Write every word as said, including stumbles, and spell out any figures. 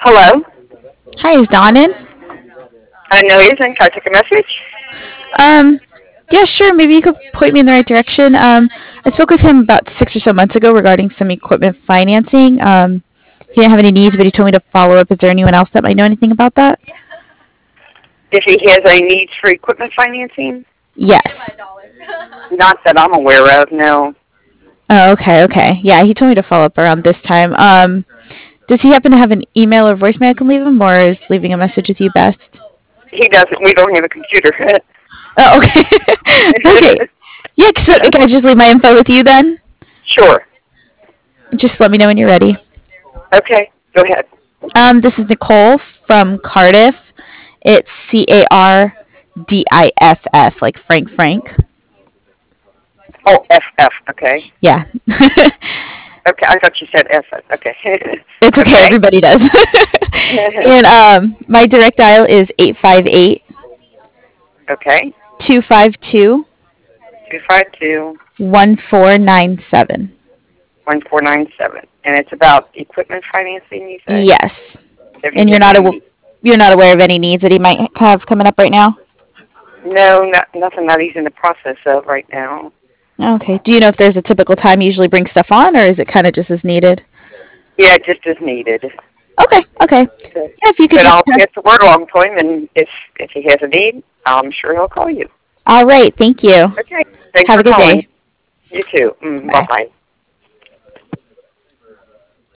Hello? Hi, is Don in? I know you think I took a message? Um, yeah, sure. Maybe you could point me in the right direction. Um, I spoke with him about six or so months ago regarding some equipment financing. Um, he didn't have any needs, but he told me to follow up. Is there anyone else that might know anything about that? If he has any needs for equipment financing? Yes. Not that I'm aware of, no. Oh, okay, okay. Yeah, he told me to follow up around this time. Um, does he happen to have an email or voicemail I can leave him, or is leaving a message with you best? He doesn't. We don't have a computer. Oh, okay. Okay. Yeah, so can I just leave my info with you then? Sure. Just let me know when you're ready. Okay, go ahead. Um, this is Nicole from Cardiff. It's C A R D I F F, like Frank Frank. Oh, F F, okay. Yeah. Okay, I thought you said F F, okay. It's okay, Okay. everybody does. And um, my direct dial is eight five eight, Okay. two five two, two five two, one four nine seven. one four nine seven. And it's about equipment financing, you say? Yes. If he And you're has not any aw- needs. you're not aware of any needs that he might have coming up right now? No, not, nothing that he's in the process of right now. Okay. Do you know if there's a typical time you usually bring stuff on, or is it kind of just as needed? Yeah, just as needed. Okay. Okay. Okay. Yeah, if you could But just I'll pass. pass the word along to him, and if if he has a need, I'm sure he'll call you. All right. Thank you. Okay. Thanks Have for a good calling. day. You too. Mm, bye Bye. bye.